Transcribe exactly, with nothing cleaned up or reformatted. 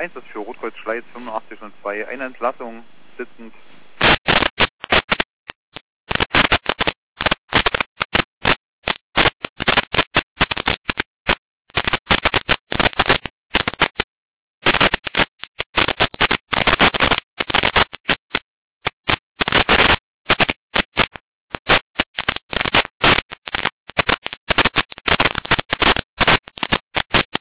Einsatz für Rotkreuz Schleiz fünfundachtzig null zwei, eine Entlassung sitzend